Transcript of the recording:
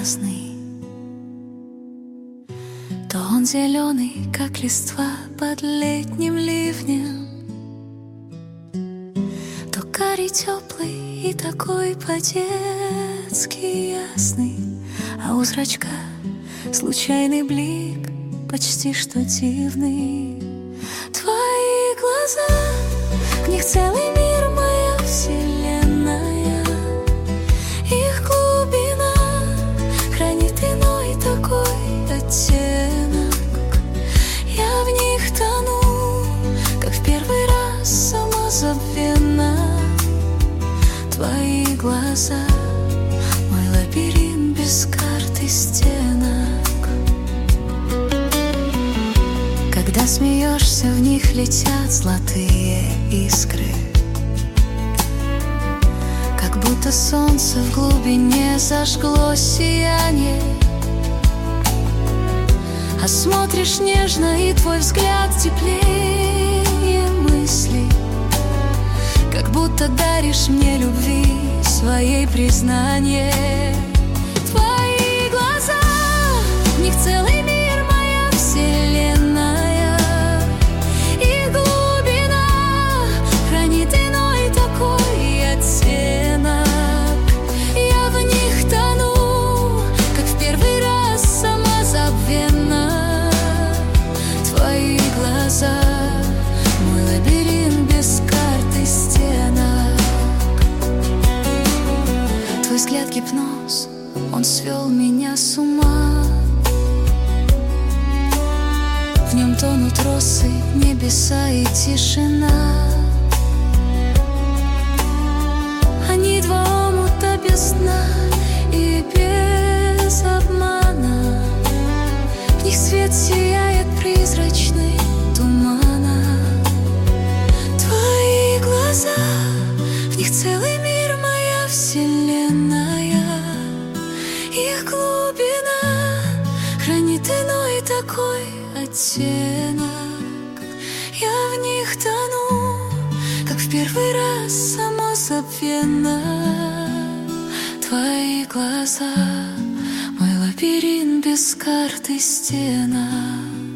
разный. То он зеленый, как листва под летним ливнем, то карий теплый и такой по-детски ясный, а у зрачка случайный блик, почти что дивный. Твои глаза, в них целый мир, моя вселенная. Их глубина хранит иной такой оттенок. Я в них тону, как в первый раз, самозабвенно. Твои глаза, мой лабиринт без карт и стенок. Когда смеешься, в них летят золотые искры, как будто солнце в глубине зажгло сияние. А смотришь нежно, и твой взгляд теплее мысли, как будто даришь мне любви своей признание. Твои глаза, в них целый мир, моя вселенная. Их глубина хранит иной такой оттенок. Я в них тону, как в первый раз, самозабвенно. Твои глаза, мой лабиринт без карт и стенок. Твой взгляд гипноз, он свел меня с ума. В нем тонут росы, небеса и тишина. Они два омута без дна и без обмана. В них свет сияет призрачный тумана. Твои глаза, в них целый мир, моя вселенная. Их глубина хранит иной такой оттенок. Я в них тону, как в первый раз, самозабвенно. Твои глаза, мой лабиринт без карт и стенок.